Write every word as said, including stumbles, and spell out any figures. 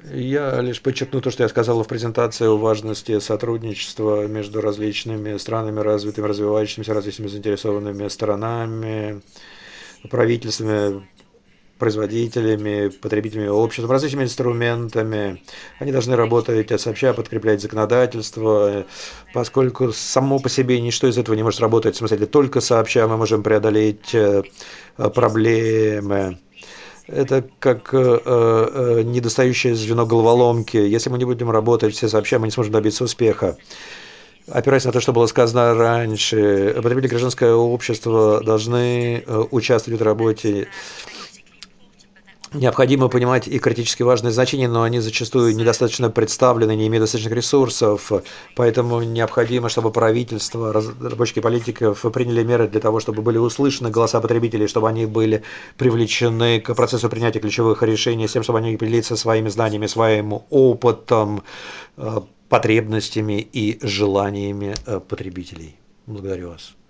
Я лишь подчеркну то, что я сказал в презентации о важности сотрудничества между различными странами, развитыми, развивающимися, различными заинтересованными сторонами, правительствами, производителями, потребителями, обществом, различными инструментами. Они должны работать сообща, подкреплять законодательство, поскольку само по себе ничто из этого не может работать. В смысле, только сообща мы можем преодолеть э, проблемы. Это как э, э, недостающее звено головоломки. Если мы не будем работать все сообща, мы не сможем добиться успеха. Опираясь на то, что было сказано раньше, потребители гражданское общество должны э, участвовать в работе. Необходимо понимать и критически важные значения, но они зачастую недостаточно представлены, не имеют достаточных ресурсов. Поэтому необходимо, чтобы правительство, разработчики политиков приняли меры для того, чтобы были услышаны голоса потребителей, чтобы они были привлечены к процессу принятия ключевых решений, с тем, чтобы они могли поделиться своими знаниями, своим опытом, э, потребностями и желаниями э, потребителей. Благодарю вас.